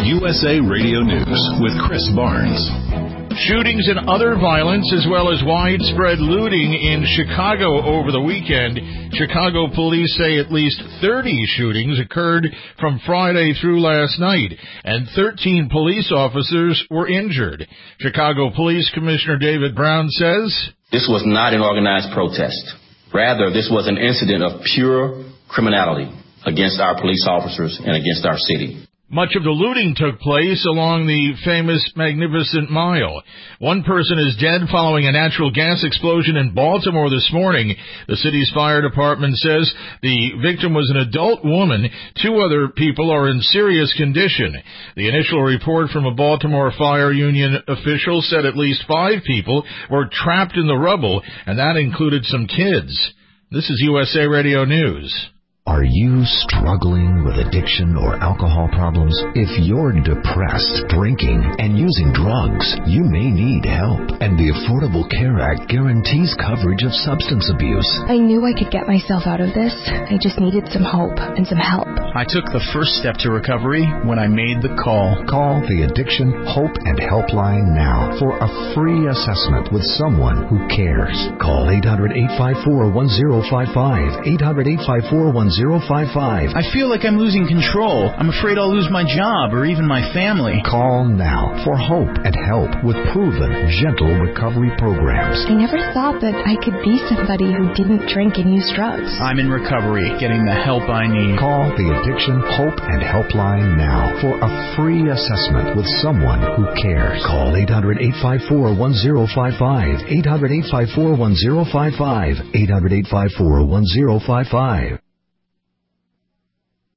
USA Radio News with Chris Barnes. Shootings and other violence, as well as widespread looting in Chicago over the weekend. Chicago police say at least 30 shootings occurred from Friday through last night, and 13 police officers were injured. Chicago Police Commissioner David Brown says, "This was not an organized protest. Rather, this was an incident of pure criminality against our police officers and against our city." Much of the looting took place along the famous Magnificent Mile. One person is dead following a natural gas explosion in Baltimore this morning. The city's fire department says the victim was an adult woman. 2 other people are in serious condition. The initial report from a Baltimore Fire Union official said at least 5 people were trapped in the rubble, and that included some kids. This is USA Radio News. Are you struggling with addiction or alcohol problems? If you're depressed, drinking, and using drugs, you may need help. And the Affordable Care Act guarantees coverage of substance abuse. I knew I could get myself out of this. I just needed some hope and some help. I took the first step to recovery when I made the call. Call the Addiction Hope and Helpline now for a free assessment with someone who cares. Call 800-854-1055. 800-854-1055. I feel like I'm losing control. I'm afraid I'll lose my job or even my family. Call now for hope and help with proven, gentle recovery programs. I never thought that I could be somebody who didn't drink and use drugs. I'm in recovery, getting the help I need. Call the Addiction Hope and Helpline now for a free assessment with someone who cares. Call 800-854-1055. 800-854-1055. 800-854-1055.